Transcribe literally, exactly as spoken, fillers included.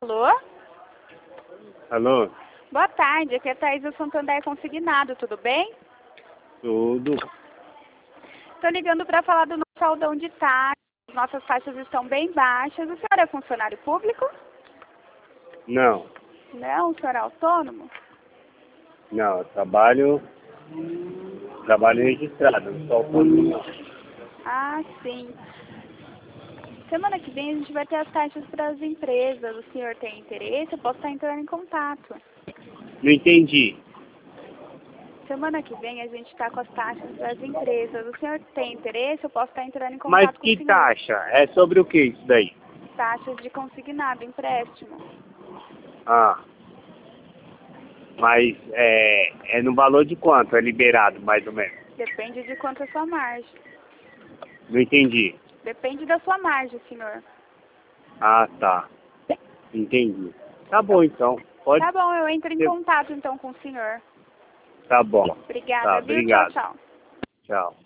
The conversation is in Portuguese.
Alô? Alô? Boa tarde, aqui é a Thaís do Santander Consignado, tudo bem? Tudo. Estou ligando para falar do nosso saldão de taxas. Nossas taxas estão bem baixas. O senhor é funcionário público? Não, Não, o senhor é autônomo? não, eu trabalho, trabalho registrado, não sou autônomo não. Ah, sim. Semana que vem a gente vai ter as taxas para as empresas. O senhor tem interesse? Eu posso estar entrando em contato. Não entendi. Semana que vem a gente está com as taxas para as empresas. O senhor tem interesse? Eu posso estar entrando em Mas contato com o que senhor. taxa? É sobre o que isso daí? Taxas de consignado, empréstimo. Ah, mas é, é no valor de quanto? É liberado, mais ou menos? Depende de quanto é a sua margem. Não entendi. Depende da sua margem, senhor. Ah, tá. Entendi. Tá bom então. Pode Tá bom, eu entro em ser. contato então com o senhor. Tá bom. Obrigada, Tá, viu? Tchau, obrigado. tchau. Tchau.